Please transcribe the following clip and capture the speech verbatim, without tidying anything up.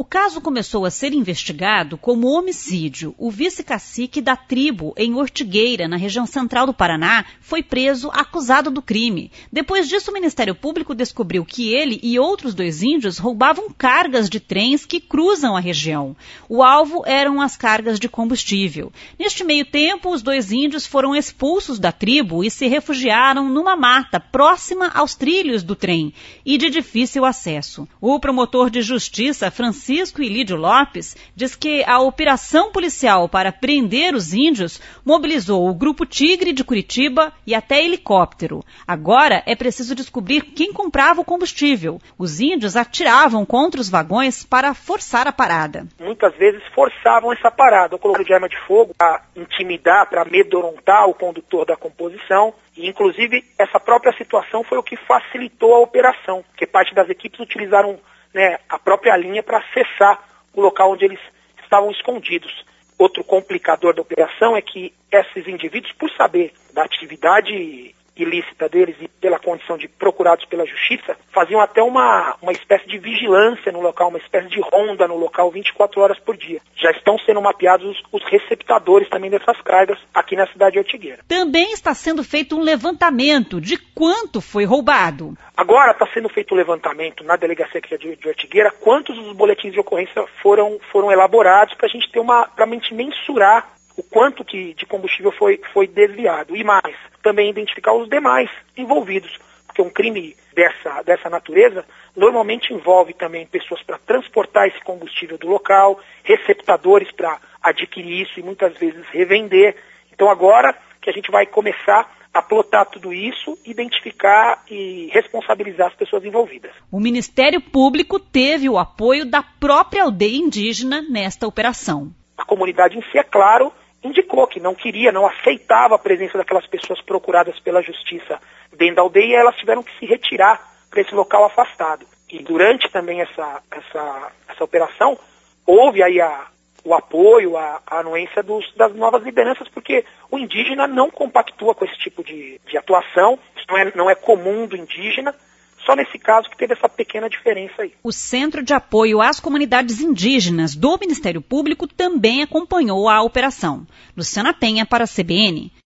caso começou a ser investigado como homicídio. O vice-cacique da tribo em Ortigueira, na região central do Paraná, foi preso acusado do crime. Depois disso, o Ministério Público descobriu que ele e outros dois índios roubavam cargas de trens que cruzam a região. O alvo eram as cargas de combustível. Neste meio tempo, os dois índios foram expulsos da tribo e se refugiaram numa mata próxima aos trilhos do trem e de difícil acesso. O promotor de justiça, Francisco Ilídio Lopes, diz que a operação policial para prender os índios mobilizou o Grupo Tigre de Curitiba e até helicóptero. Agora é preciso descobrir quem comprava o combustível. Os índios atiravam contra os vagões para forçar a parada. Muitas vezes forçavam essa parada, colocando de arma de fogo para intimidar, para amedrontar o condutor da composição. E, inclusive, essa própria situação foi o que facilitou a operação, porque parte das equipes utilizaram, né, a própria linha para acessar o local onde eles estavam escondidos. Outro complicador da operação é que esses indivíduos, por saber da atividade ilícita deles e pela condição de procurados pela justiça, faziam até uma, uma espécie de vigilância no local, uma espécie de ronda no local vinte e quatro horas por dia. Já estão sendo mapeados os, os receptadores também dessas cargas aqui na cidade de Ortigueira. Também está sendo feito um levantamento de quanto foi roubado. Agora está sendo feito o um levantamento na delegacia aqui de, de Ortigueira, quantos dos boletins de ocorrência foram, foram elaborados para a gente ter uma, para a gente mensurar o quanto que de combustível foi, foi desviado. E mais, também identificar os demais envolvidos, porque um crime dessa, dessa natureza normalmente envolve também pessoas para transportar esse combustível do local, receptadores para adquirir isso e muitas vezes revender. Então agora que a gente vai começar a plotar tudo isso, identificar e responsabilizar as pessoas envolvidas. O Ministério Público teve o apoio da própria aldeia indígena nesta operação. A comunidade em si, é claro, indicou que não queria, não aceitava a presença daquelas pessoas procuradas pela justiça dentro da aldeia e elas tiveram que se retirar para esse local afastado. E durante também essa, essa, essa operação, houve aí a, o apoio, a, a anuência dos, das novas lideranças, porque o indígena não compactua com esse tipo de, de atuação, isso não é, não é comum do indígena. Só nesse caso que teve essa pequena diferença aí. O Centro de Apoio às Comunidades Indígenas do Ministério Público também acompanhou a operação. Luciana Penha para a C B N.